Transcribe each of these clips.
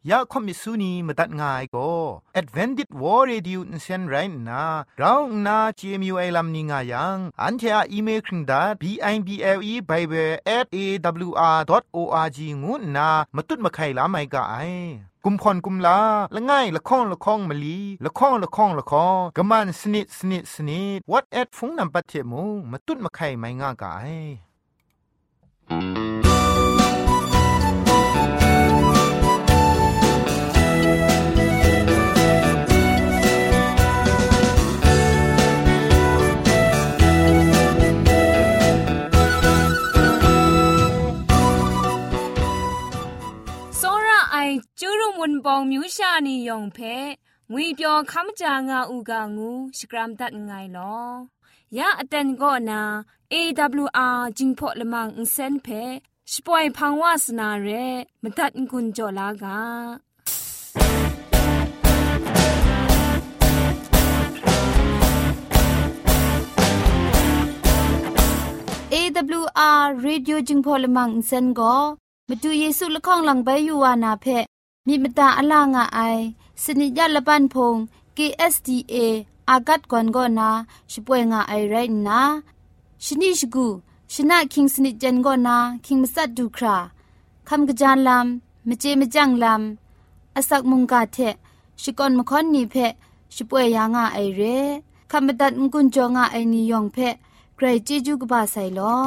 ยาคอมิสุนีมาตัดง่ายก็ Advented War Radio นเซนไรนะเราหน้า CMU ไอลัมนิงายังอันเทออีเมลคิงดา bible@awr.org งูนะมาตุดมาไข่ลาไม่กะไอกุมพรกุมลาละง่ายละข้องละข้องมะลีละข้องละข้องละข้องกะมันสนิดสนิดสนิด what at ฟงนำปัจเจมูมาตุดมาไข่ไม่ง่ากะไอจูรุมุนปองมิวชานียองเพงุยเปียวคัมจางาอูกางูสกรัมดัดไงลอยาอเตนก็นา AWR จิงพอละมังอินเซนเพสปอยพังวาสนาเรมดัดกุญจลากา AWR Radio จิงพอลมังอินเซนก็มาดูเยซูละข้องหลังใบยูวานาเพมีมตาอลางอายสนิยาละปันพง KSDA อากัดกวนก็นาช่วยงาไอไรนะชนิชกูชนะคิงสนิจันก็นาคิงมัสัดดูคราคำกระจานลำมเจมจังลำอสักมุงกาเทชิกอนมคอนนีเพช่วยยางาไอเรคำบัดงกุนจงาไอนิยองเพใครจีจูกบาไซลอ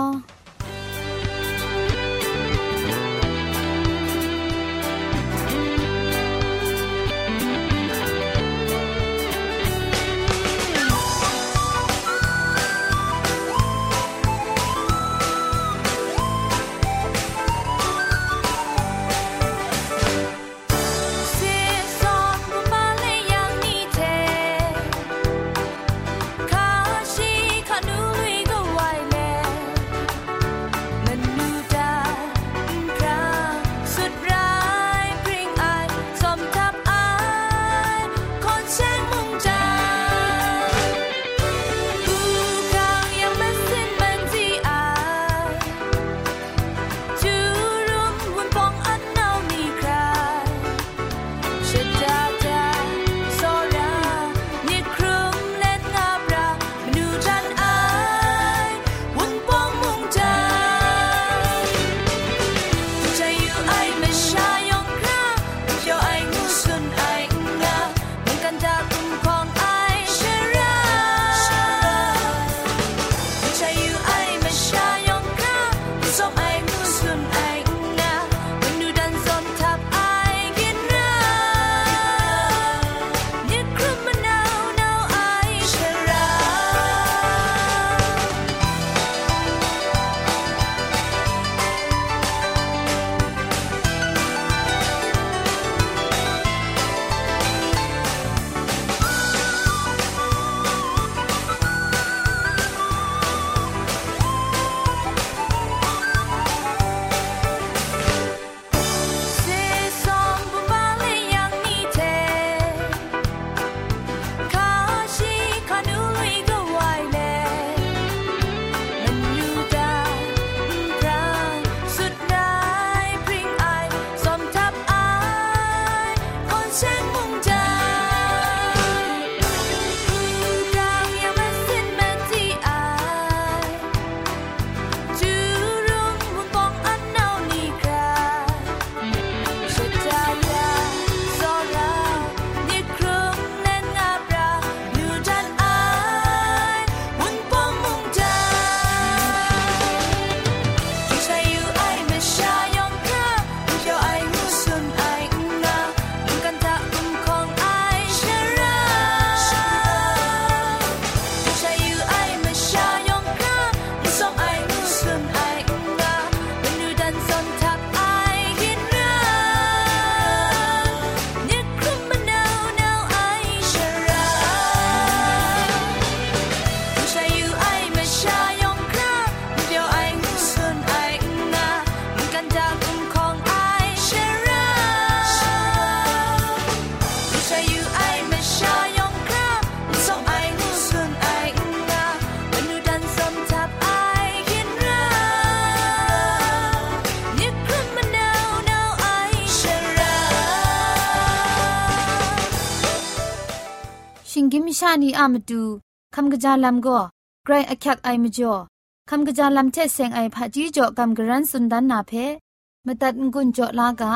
กิมชานีอามาดูคำกระจาลำก็ไกรอักยักไอมจ่อคำกระจาลำเทเซงไอผาจีจ่อคำกระรันสุนดันนาเพมาตัดงุนจ่อลากา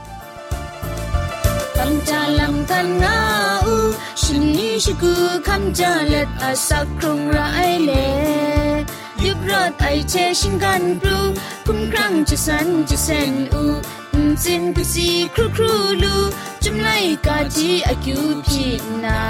คำจาลำกันนาอูชินีชิกูคำจาเล็ดอาสักครุงไรเลยุบรอดไอเชชิงกันปลูคุ้มครั้งจะสันจะเซนอูจินกุซีครูครูลูจุมไลกาจีอากิวพีนา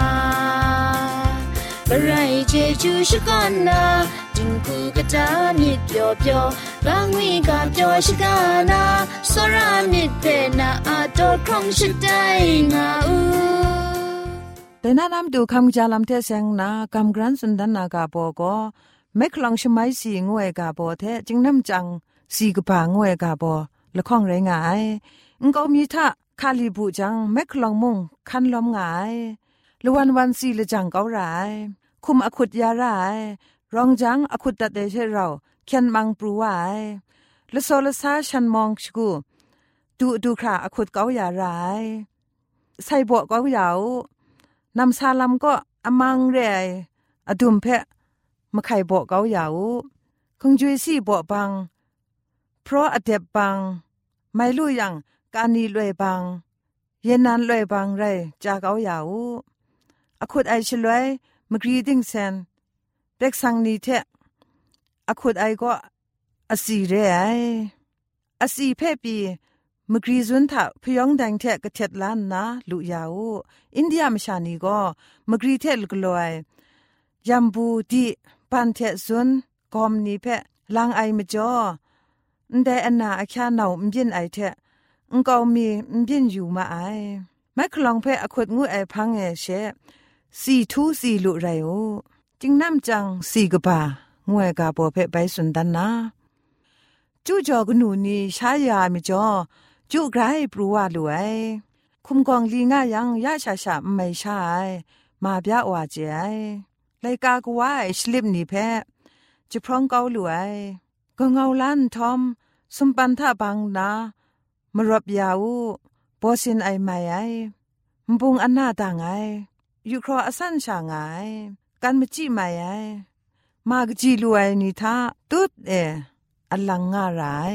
บรายเจจูชกันนาจิงกูกะจามิดเปียวเปียวบางวีกาเปียวชกานาสรามิดเปนาอาโตครองชิดได้งาอูแต่น้านำดูคำจาลำเทเซงนากำกรันสุนดันนากาโปก็ไม่คลองชไมสีงวยกาโปเทจึงน้ำจังสีกปางวยกาโปละข้องไรงายก็มีท่าคาลิบุจังแมคลองมุงคันล้อมงายละวันสีละจังเการายคุมอคุดยารายรองจังอคุดตัดเดชเราเขียนมังปรูวายละโซละซาฉันมองชกูดูคราอคุดเกายารายใส่บวกเกาเหยานำซาลำก็อมังเรยอดุมเพะมาไข่บวกเกาเหยาคงจุยซี่บวกบังเพราะอเดบบังไม่รู้ยังการนี้รวยบังเย็นนั้นรวยบังไรจากเอาอย่าอคุดไอชลวยมกรีดิงเซนเป็กสังนีเทอคุดไอก็อสีเรไออสีเพ่ปีมกรีซุนทะพยองแดงเทกะเท็ดล้านนะลุยาอินเดียมชานีก็มกรีเทลกลอยยัมบูดีปันเทซุนกอมนีเพ่ลังไอมจ่อแต่อันนาอาคาเนามยินไอเทก็มีมยินอยู่มาไอไม่คลองเพ่อคุดงูไอพังเอเชสีลุไรโอจึงน้ำจังสีกบ่างวยกาโปเพ่ไปสุนดันนาจู่จอกนูนีชายามิจ่อจู่ไกรปรูวาลุไอคุมกองลีง่ายังยาชาไม่ใช่มาบยาว่าเจไอไลกากว่าไอสลิปนี่เพ่จะพร้องเกาลุไอก็เงาล้านทอมสมปันท่าบังนามรบยาวปอสินไอไม่ไอมบุงอันหน้าต่างไออยู่ครออสันช่างไอกันมจิไม่ไอมากจีลวยนิทาตุดอลังงาราย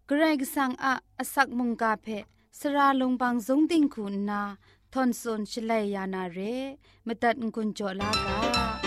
กระไรกสังอะอสักมุงกาเพสระลงบางสงติงคุณนาทอนซนชลัยยานาเรมตัดกุญจลากา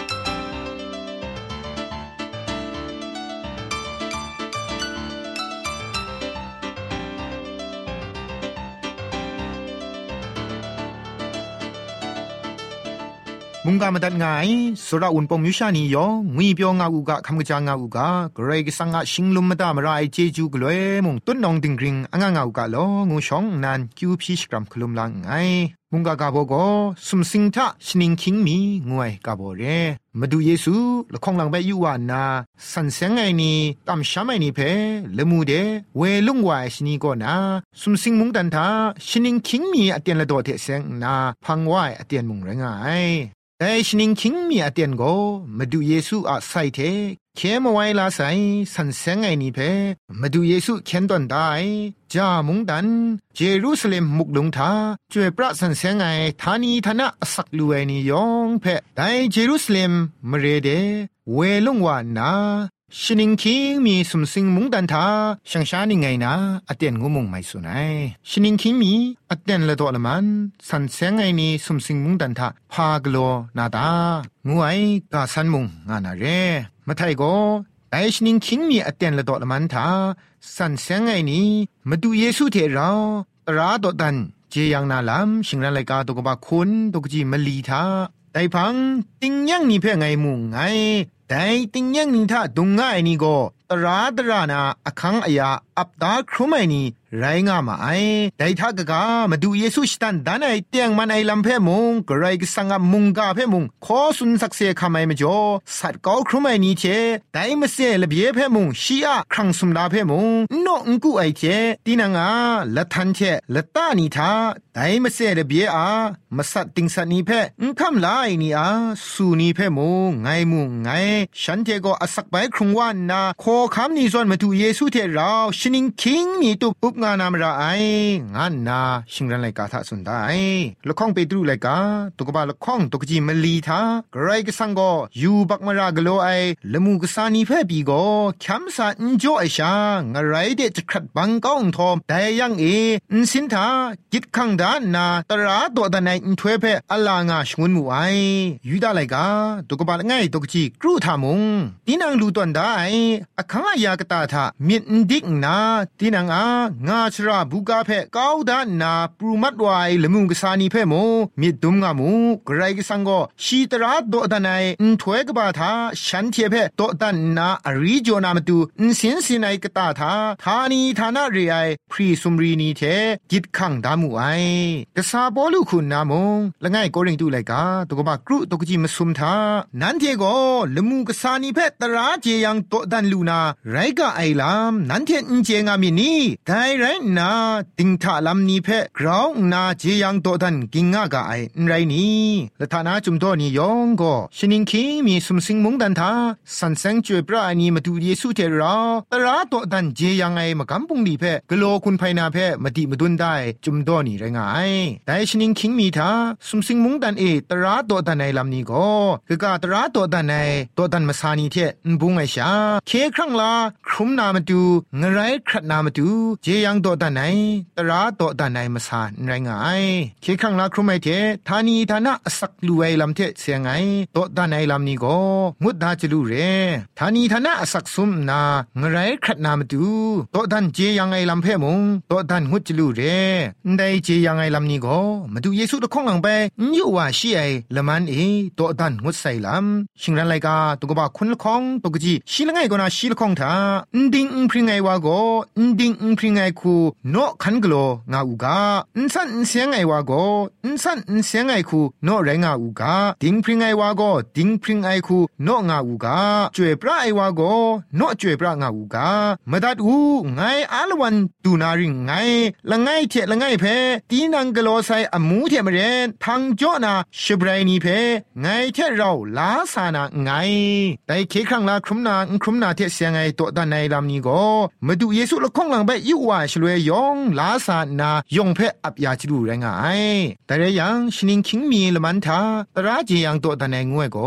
มุงกามาตัดไงสุราอุนปองมิวชานียองงุยเปียวงาอูกะคำกะจางาอูกะเกรกสังกะชิงลุมมะตามราไอเจจูกลวยมุงตุ้นนองติงกริงอ่างงาอูกะลองูชองนันคิวพีชกรัมคลุมลังไงมุงกากาโบโกสุมสิงทะชนิงคิงมีงวยกาโบเรมาดูเยซูละคงลังไปอยู่วานาสันเซงไงนี่ตามชามไอนี่เพละมูเดเวลุงวายชนีโกนาสุมสิงมุงตันทาชนิงคิงมีอเตียนละโดเทเซงนาพังวายอเตียนมุงไรงายแต่ชนิงคิงมีอเตียนโกมาดูเยซูอาไซเทเคมไวลาไซสันเซงไงนี่เพมาดูเยซูเข็นตอนได้จามุงดันเยรูซาเล็มมุกลงทาจวยพระสันเซงไงธานีธนะสักลุยนี่ยองเพได้เยรูซาเล็มมเรเดเวลงวานาชินิงคิงมีสุมสิงมุงดันทาช่างชานี่ไงนะอเตียนงูมุงไม่สุนัยชินิงคิงมีอเตียนละตัวละมันสันเซงไงนี่สุมสิงมุงดันทาพากโลนาดางูไอกาสันมุงงานาเรมาไทยโกไอชินิงคิงมีอเตียนละตัวละมันทาสันเซงไงนี่มาดูเยซูเทเราตราดดันเจยังนาลำชิงรันไลกาตกบะคุณตกจีมลีทาไดพังติงยังนี่เพ่ไงมุงไงแต่ติงยังนี่ถ้าดุงง่ายนี่ก็ตรานาอคังอายาอับดาครุไมนี่ไรงามาไอแต่ถ้ากะมาดูเยซูสตันดานไอเตียงมันไอลำเพมุงกระไรกสังกมุงกาเพมุงขอสุนสักเสคำไอมจ่อสัตว์เกาครุไมนี่เชแต่ไม่เสละเบียเพมุงชีอาครั้งสุมดาเพมุงนกกูไอเชตีนังอาละทันเชละตานี่ทาแต่ไม่เสละเบียอามาสัตติงสัตนี่เพคำลายนี่อาสูนี่เพมุงไงมุงไงฉันเทก็อสักไปครุงวันนาขอคำนี้ส่วนมาดูเยซูเทเราชินิงคิงมีตุอุบงานามราไองานนาชิงรันไลกาทะสุนได้ละข้องไปดูไลกาตุกบาละข้องตุกจีมลีทากไรกสังก็ยูบักมารากโลไอละมูกสานีเพ่ปีก็คัมสาอินโจไอชางไรเดจะขัดบังก้องทอมแต่ยังอินสินทากิดขังดานนาตราตัวดานายอินทเวเพ่อลางาชงวนมูไอยูดาไลกาตุกบาละไงตุกจีกรูทามุงตีนังลูตวนได้อคังอายากตาทามินดิกนาตีนังงาชราบุกาเพ่ก้าวดานนาปรูมัดวายละมุงกษานีเพ่โมมิดุมงามูไกรกสังก็ชีตราโดดานายอินถวยกบาทาฉันเทเพ่โดดันนาอริโจนามาตูอินสินสินไอกตาทาธานีธานาเรไอพรีสุมรีนีเทกิดขังดามูไอกษาบอลูคุณนามงละไงก็เริงดูไลกาตกบากรุตกจิมสุมทานันเทโกละมุงกษานีเพ่ตราเจยังโดดันลูนาไรกาไอลามนันเทอินเจงามินีไดไรนาติงทาลำนี้เพกราวนาเจยังโตดันกิงงากาไอไรนี้ละทานาจุมโตนี่ยองก็ชนิงคิงมีสุมสิงมุงดันทาสันเซงจวยปรานีมาดูเยซูเทราตราโตดันเจยังไงมากำปุงดีเพกโลคุณไพนาเพมาดิมาดุนได้จุมโตนี่ไรงายแต่ชนิงคิงมีทาสุมสิงมุงดันตราโตดันในลำนี้ก็คือกาตราโตดันในโตดันมาสานีเทนบุงไอชาเคครั้งลาครุมนามาดูงไรครัดนามาดูเจยังโตดันในตราโตดันในมาสานไรงายเคครั้งลาครุมไอเทธานีธานะสักลุยลำเทเสียงไงโตดันในลำนี้ก็งุดดาจลูเรธานีธานะสักซุมนางไรครัดนามาดูโตดันเจยังไงลำเพมงโตดันงุดจลูเรได้เจยังไงลำนี้ก็มาดูเยซูตะคงหลังไปอยู่ว่าชีไอละมันโตดันงุดใส่ลำชิงรันไลกาตุกบะคุณละคงตุกจีชีละไงก็นาชีละคงทาดิงพริงไงวาก็ดิงพริงไงคูโนคันกโลงาอูกาสันเสียงไงวาก็สันเสียงไงคูโนแรงาอูกาดิงพริงไงวาก็ดิงพริงไงคูโนงาอูกาจวยปราไอวาก็โนจวยปรางาอูกามาดัดอูไงอาลวันตูนาริงไงละไงเทละไงเพตีนังกโลไซอมูเทมเรนทางโจนาชิบไรนีเพไงเทเราลาสานาไงแต่เคครั้งลาครุมนาเทเสียงไงตัวด้านในลำนี้ก็มาดูเยซูละคงหลังไปอยู่ว่าชลวยยองลาสานายองเพออับยาจิรูแรงไงแต่ยังชนิงคิงมีละมันทาตราเจียงตัวด้านในงวยก็พ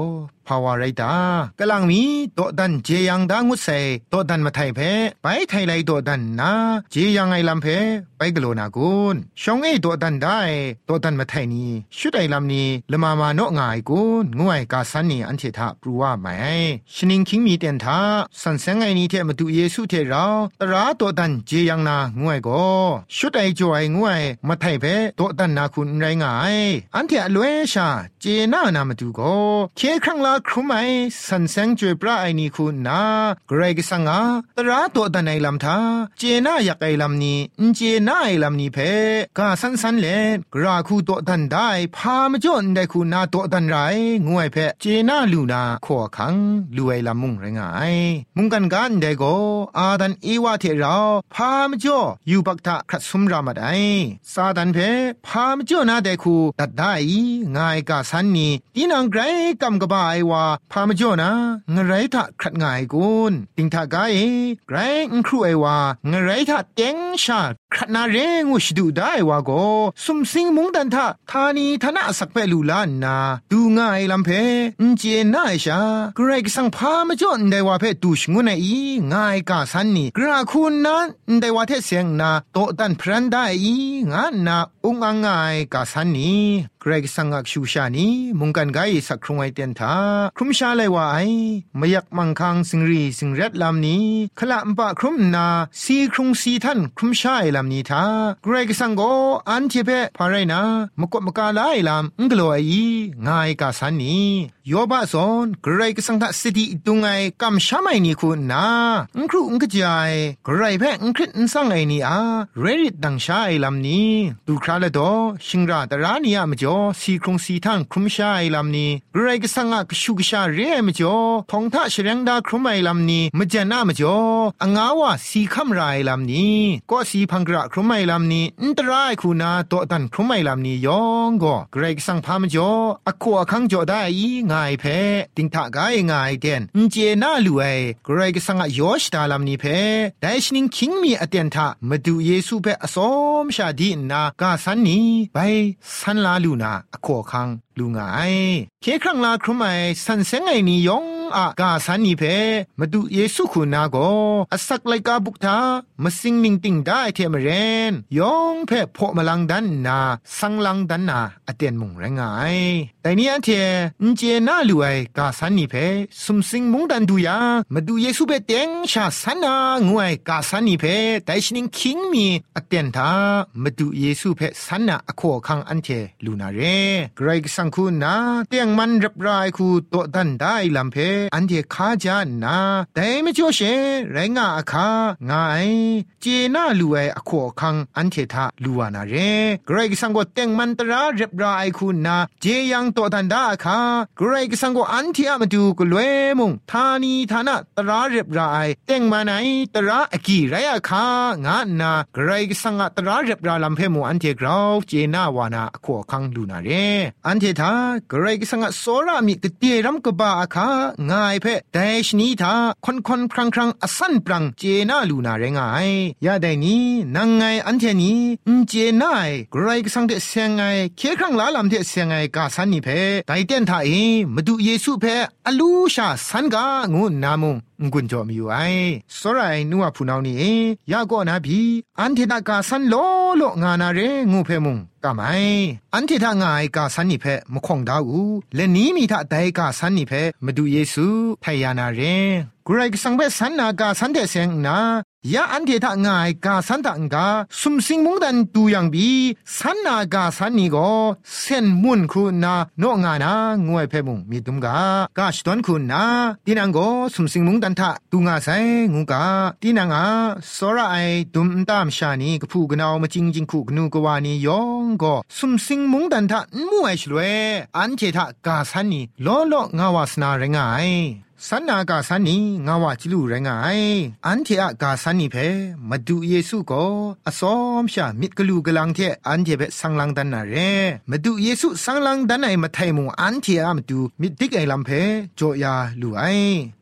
ภาวะไรตากำลังมีโตดันเจยังดางุดเซโตดันมาไทยเพไปไทยไลโตดันนาเจยังไงลำเพไปกโลนากุนชงโตดันได้โตดันมาไทยนี้ชุดไอลำนี้ละมาโนง่ายกุนงวยกาสันนี่อันเทถาปรูว่าไหมชนิงคิงมีเตียนทาสันเซงไงนี้เทมาดูเยซูเทเราตราโตดันเจยังนางวยก็ชุดไอจอยงวยมาไทยเพโตดันนาคุณไรง่ายอันเทอลวยชาเจนานามาดูก็เคครั้งละครุไมสันเซงจวยปราไอนี้คุณนาเกรกสังอาตราโตดันไอลำทาเจนาอยากไอลำนี้เจนาไอลำนี้เพกาสันเลกราคูโตดันได้พามจ่อนได้คุณนาโตดันไรงวยเพเจนาลูนาขอขังลูไอลำมุงไรงายมุงกันกันได้ก็อาดันเอวาเทเราพามจ่ออยู่ปักทะครัดสมรามาได้ซาดันเพพามจ่อนาได้คูตัดได้ง่ายกาสันนี้ตีนังไกรกำกบายว่าพามจ่อนะเงไรทะครัดง่ายกุนติงทากายไกรครูไอว่าเงไรทะเต็งชาครัดนาเรงุชดูได้ว่าก็สุมสิงมุงดันทะทานีธนะสักเปลูลานนาดูง่ายลำเพเจน่าชาเกรกสังพามจ่อนได้ว่าเพตูชงุนไอง่ายกาสันนี่กราคุณนั้นได้ว่าเทเสียงนาโตดันพรันได้งานนาองค์ง่ายกาสันนี่เกรกสังอักชูชานีมุงกันไกสักครุงไอเตียนทาครุมชาเลยว่าไอไม่อยากมังคังสิงรีสิงเร็ดลำนี้ขละมปะครุมนาสีครุงสีท่านครุมชาไอลำนี้ทาเกรกสังโกอันเทเปพาไรนามกบมกาลายลำกลัวไอง่ายกาสันนี่โยบะซอนเกรกสังทัศติตุงไอกำชาไม่นี่คุณนาครูกระจายเกรกเพคริตสังไอนี่อาเรดิตดังชาไอลำนี้ดูคราเลดอชิงราตรานียามจ่อสีครุงสีท่านครุมชาไอลำนี้เกรกสังกชุกชาเรมจ่อทองท่าเชรงดาครุมไอลำนี้มเจนามจ่อองาวาสีคำรายลำนี้ก็สีพังกระครุมไอลำนี้อันตรายคุณาโตดันครุมไอลำนี้ยองก็เกรกสังพามจ่ออคัวคังจ่อได้ง่ายเพติงทากายง่ายเด่นเจน่าลุยเกรกสังยอชตาลำนี้เพได้ชนิงคิงมีอเตียนทามาดูเยซูเพอสอมชาดีนากาสันนี้ไปสันลาลูนาอคัวคังลุงไอเคครั้งลาครุมไอสันเซงไอนิยองอากาสันนิเพมาดูเยซูคุณนาโกอสักไลกาบุกทามาสิงนิงติงได้เทมเรนยองเพพอมาลังดันนาสังลังดันนาอเตียนมุงแรงไงแต่นี้อันเทเจน่าลุยกาสันนิเพสุมสิงมุงดันดูยามาดูเยซูเปเต็งชาสันนางวยกาสันนิเพแต่ชนิงคิงมีอเตียนทามาดูเยซูเพสันนาอโคคังอันเทลูนาเรไกรกสังคุณนาเตียงมันรับรายคูโตดันได้ลำเพอันเดคาจานาแต่ไม่จ่อเชไรงาอาคางายเจน่าลูไออโคคังอันเททาลูวานาเรเกรกสังก็เต็งมันตราเรียบรายคุณนาเจยังโตดันดาอาคาเกรกสังก็อันเทียมาดูกลวยมุงทานีทานะตราเรียบรายเต็งมาไหนตราอกีไรอาคางานาเกรกสังตราเรียบรายลำเพมูอันเทกราวเจน่าวานาอโคคังลูนาเรอันเททาเกรกสังโซรามิกเตียรัมกบาอาคางายเพแต่ชนีทาคนครังอสันปรังเจน่าลูนาเรงายยาได้นี้นางไงอันเทนี้เจน่าไกรกสังเดเสียงไงเคครั้งลาลำเดเสียงไงกาสันนิเพไดเตียนทามาดูเยซูเพอลูชาสันกางูนามุงกุญจอมอยู่ไอสรายนัวพูนาวนี่ยาก็นาบีอันเทตากาสันโลงานาเรงูเพมุงกะไมอันเทตางายกาสันนิเพมคงดาวและนี้มีทาไดกาสันนิเพมาดูเยซูไทยานาเรกรกสังเบสันนากาสันเดเซงนายาอันเทตางายกาสันตังกาสุมสิงมุงดันตูยังบีสันนากาสันนิโกเซนมุนคูนาโนงานางวยเพมุงมีตุมกากาชตอนคูนาตินังโกสุมสิงมุงดันทะตูงาไซงูกาตินังอาสระไอตุมตามชานีกพูกนาวมาจิงจิงคูกนูกวานียองก็สุมสิงมุงดันทะมูไอชลเวอันเทตากาสันนิโลงาวาสนาเรงไอสันนากาสันนีงาวาจิลูไรงายอันเทอะกาสันนีเพมาดูเยซูก็อสอมชามิดกลูกลังเทอันเทเปสังลังดันนาเรมาดูเยซูสังลังดันไอมาไทมุงอันเทอะมาดูมิดดิกไอลัมเพโจยาลูไอ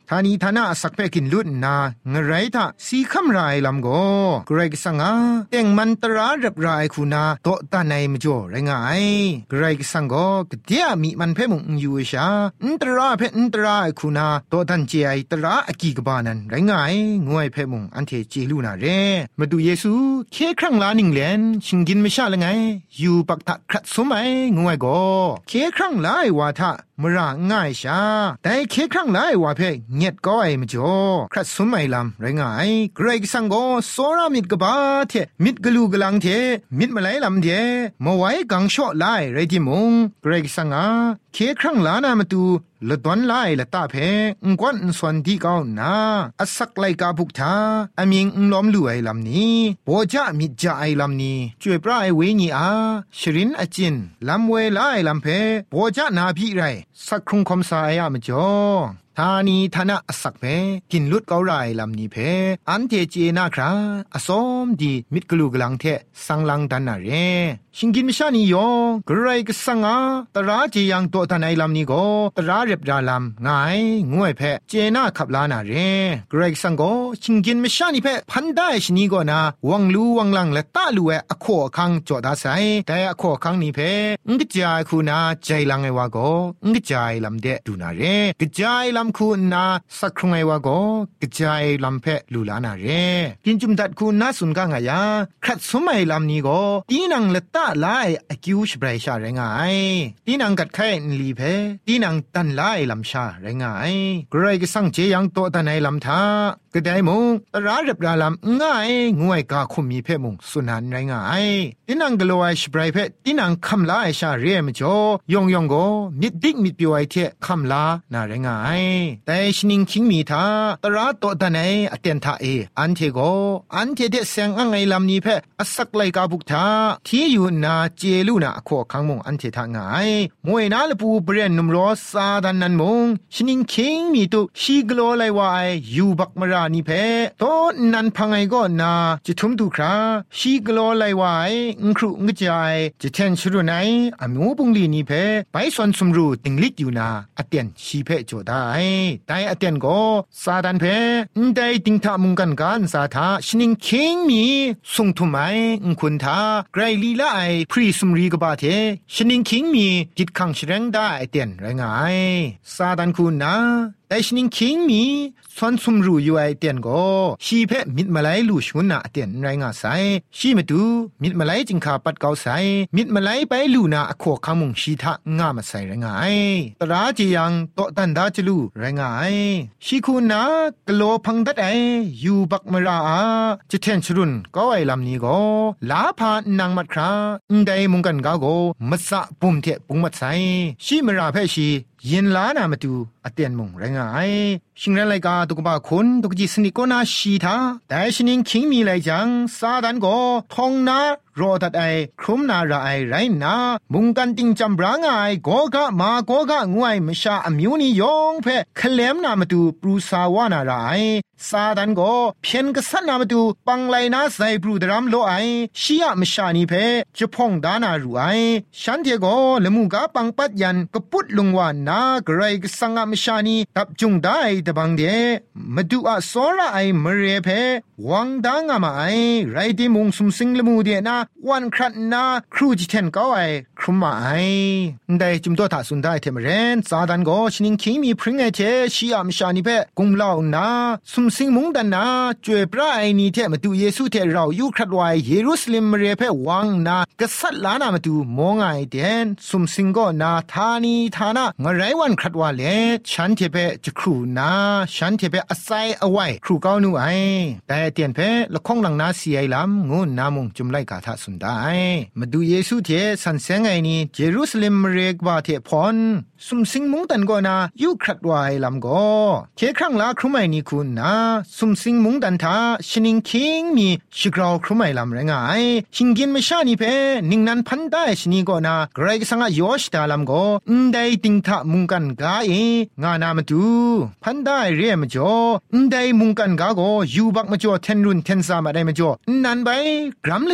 ทานีทานาสักเพกินลุดนางไรทะสีคำรายลำโกเกรกสังอาเต่งมันตรารับรายคูนาโตตาในมจ่อไรงายเกรกสังโกกเดียมีมันเพ่มุงอยู่ชาอินตราเพ่อินตราคูนาโตตันเจไอตราอกีกบานันไรงายงวยเพ่มุงอันเทเจลูนาเรมาดูเยซูเคครั้งลานิงเลนชิงกินไม่ชาละไงอยู่ปักตะครัดสมัยงวยโกเคครั้งลายวาทะมราง่ายชาแต่เคครั้งลายวาเพ่เงียดก็ไอมจ่อครัดสมัยลำไรงายเกรกสังโกโซรามิดกบาเทมิดกลูกลังเทมิดมาไลลำเทมาไว้กังโชไลไรที่มงเกรกสังอาเคครั้งลานามาตูละดวนไลละตาเพงกวนส่วนที่เก้านาอสักไลกาพุกทาอมิงล้อมลู่ไอลำนี้โปจะมิดจะไอลำนี้ช่วยปลายเวญีอาชรินอจินลำเวไลลำเพโปจะนาพี่ไรสักครุงคมสายามจ่อทานีทนะสักเพกินลุดเกาไรลำนี้เพอันเทเจนาคราอสมดีมิดกลูกลังเทสังลังดันนาเรชิงกินมิชานียองกระไรก็สังอาตราเจยังตัวทนายลำนี้ก็ตราเรียบดาลำง่ายงวยเพเจนาขับลานาเรกระไรสังก็ชิงกินมิชานีเพพันได้ชนีก็นาวังลูวังลังและตาลูเออขอคังจอดาไซแต่อขอคังนี้เพงกจายคูนาใจลังไอวาก็งกจายลำเดดูนาเรกจายลำคูนาสักครุงไอวาก็กจายลำเพลูลานาเรกินจุมดัดคูนาสุนกังอายาครัดสมัยลำนี้ก็ตีนังและตาไล่อคิวชบรายชาไรงายตีนังกัดไข่ลีเพตีนังตันไล่ลำชาไรงายกรก็สังเจยังโตตันในลำทากระไดมงตราเรียบราลำง่ายงวยกาคุมีเพมงสุนันไรงายตีนังกลัวชบรายเพตีนังคำลาชาเรียมจ่อยองยองโกมิดดิกมิดปิวไอเทคำลานาไรงายแต่ชนิงคิงมีทาตราโตตันในอเตนทาเออันเทโกอันเทเดเซงอังไงลำนี้เพอสักไลกาบุกทาที่อยู่นาเจลูนาขอคังมงอันเททางายมวยนาลปูเบรนนุมรอซาดันนันมงชนิงคิงมีตุชีกโลไลวายยูบักมรานีเพโตนันพังไงก็นาจะทุมตุคราชีกโลไลวายครุงจายจะเทนชรุไนอมูบุงลีนีเพไปสวนสมรูติงลิกอยู่นาอเตียนชีเพโจได้แต่อเตียนก็ซาดันเพได้ติงทามุงกันกันสาทาชนิงคิงมีสุงทุไมคุณทาไกรลีละไอพรีสมรีกบาเทชนิงคิงมีจิตขังเชรงได้เตียนไรงายซาดันคุณนะแต่ชนิงคิงมีสวนสมรูอยู่ไอเตียนก็ชีเพมิดมาไลลูชงนาเตียนไรงาไซชีมาดูมิดมาไลจิงคาปัดเกาไซมิดมาไลไปลูนาอโคคังมุงชีทะงามาไซไรงายตราจียังโตตันดาจลูไรงายชีคูนากโลพังดัดไอยูบักมราจะเทนชรุนก็ไอลำนี้ก็ลาพานางมัดคราไดมุงกันกาโกมัสะปุ่มเทปุงมัดไซชีมราเพชียินลานามาดูอเตียนมงไรงายชิงไรกาตุกบาคนตุกจิสนิโกนาชีทาแต่ชนิงคิงมีไรจังซาดันก็ทองนารอดัดไอครุมนาราไอไรนามุงกันติงจำบรางไอโกกะมาโกกะงวยมชาอมิวนิยองเพคเลมนามาดูปรูสาวานาราไอซาดันก็เพียนกษัตนามาดูปังไลนาไซปรูดรามโลไอชียมชานีเพจะพองดานารูไอฉันเทโกละมูกาปังปัดยันกะปุดลงวานากไรกสังมชานีตับจุงได้ตะบังเดมาดูอะสอระไอมเรเพวังดางามาไอไรดิมุงสุมสิงละมูเดนาวันครัดนาครูจิเทนก็ไอครุมมาไอได้จุมตัวถาสุนได้เทมเรนซาดันก็ชนิงคิงมีพริ้งไอเทชียมชานีเพกุมเล่านาสุมสิงมุงดันนาจวยพระไอนีเทมาดูเยซูเทเราอยู่ครัดไวเยรูซาเล็มเรเพวังนากษัตริย์ลานามาดูมองไอเดนสุมสิงก็นาทานีทานางไรวันครัดว่าเลฉันเทเพจะครูนาฉันเทเพอาศัยเอาไว้ครูเก้านูไอแต่เตียนเพละข้องหลังนาเสียลำงูนามงจุมไลกาทาสุนได้มาดูเยซูเทสันเซงไอนี้เยรูซาเล็มเรกบาเทพอนสุมสิงมุงตันก็นายุครัดวายลำก็เคครั้งลาครุไมนี่คุณนาสุมสิงมุงตันทาชนิงคิงมีชิกราวครุไมลำไรงายชิงกินไม่ชานี่เพนิงนันพันได้ชนีก็นาไกรกสังยอชตาลำก็ได้ติงทะมุงกันกาเองานามาดูพันได้เรียมจ่อได้มุงกันกาโกยูบักมาจ่อเทนรุนเทนซามาได้มาจ่อนันไปกรัมละจังยา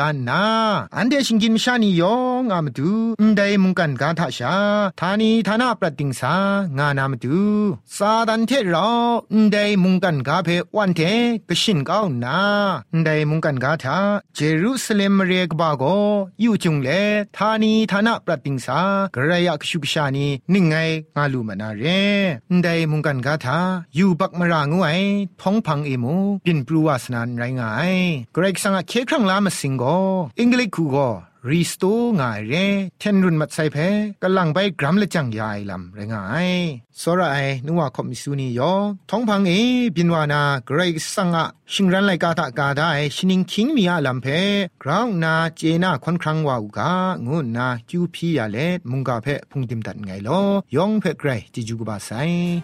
านนาอันเดชิงกินมชานียองอามาดูไดมุงกันกาทาชาทานีทานาปรติงสางานามาดูซาดันเทเราไดมุงกันกาเพวันเทกชินก้าวนาไดมุงกันกาทาเจรูซาเล็มเรกบาโกอยู่จุงเลทานีทานาปรติงสากระยะกชุกชานีนิ่งไงงาลูมานาเรไดมุงกันกาทาอยู่บักมรางวยท้องพังเอมูปินปรูวาสนานไรงายเกรกสังเคครั้งลามาสิงโกอังกฤษคูโกรีสโตง่ายเร่เทนรุนมัดไซเพกำลังไปกรัมละจังยายลำไรงายสระไอนัวคอมิสูนียอท้องพังบินวานาเกรกสังชิงรันไลกาตากาได้ชินิงคิงมีอาลำเพกราวนาเจนาควันครั้งวาวกางุนนาจูพียาเลมุงกาเพพุงติมตัดไงลอยองเพเกรจิจูกบาไซ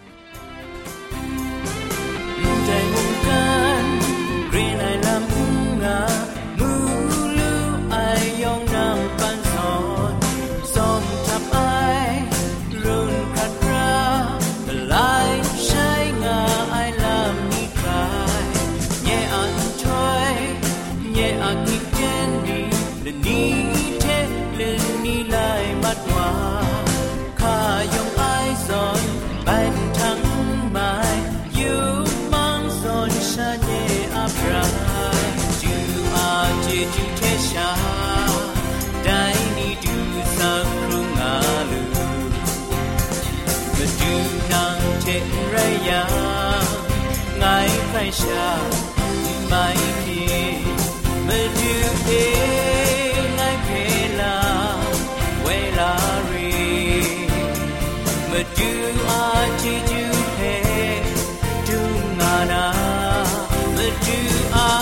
ชาไม่มีมาดูเองไงเพลาเวลารีมาดูอาจิจูเพดูงานามาดูอา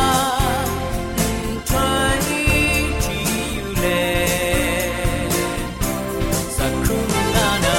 ทอยที่อยู่เลสักครู่นานา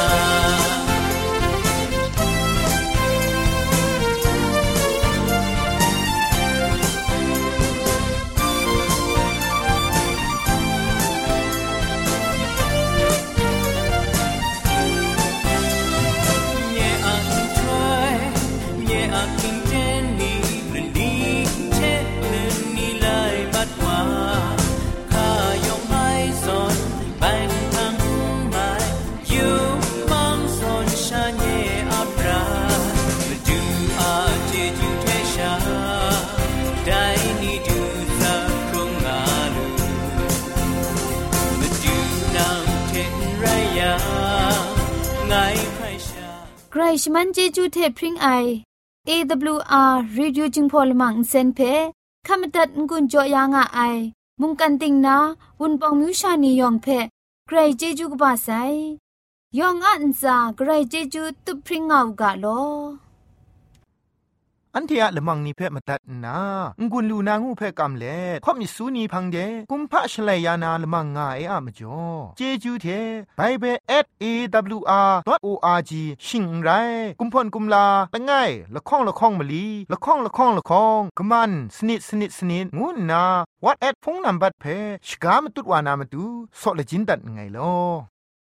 ใครชมันเจจูเทพริงไอ AWR Reducing Polymer เซนเพขมตัดงุนจอยางอไอมุงกันติงนาวุนปองมิวชานียองเพใครเจจูกบาไซยองอันซาใครเจจูตุพริงเอากาโลอันเทียละมังนิเพ่มาตัดนางุนลูนางูเพ่กำเล่ข่อมิสูนีพังเดกุมพะชเลยานาละมังงาเออะมจ่อเจจูเทไบเบิล@awr.org ชิงไรกุมพ่นกุมลาละง่ายละข้องละข้องมะลีละข้องละข้องละข้องกะมันสนิดสนิดสนิดงูนา WhatsApp พงนัมบัดเพ่ชกามตุดวานามาตูสอเลจินตัดไงลอ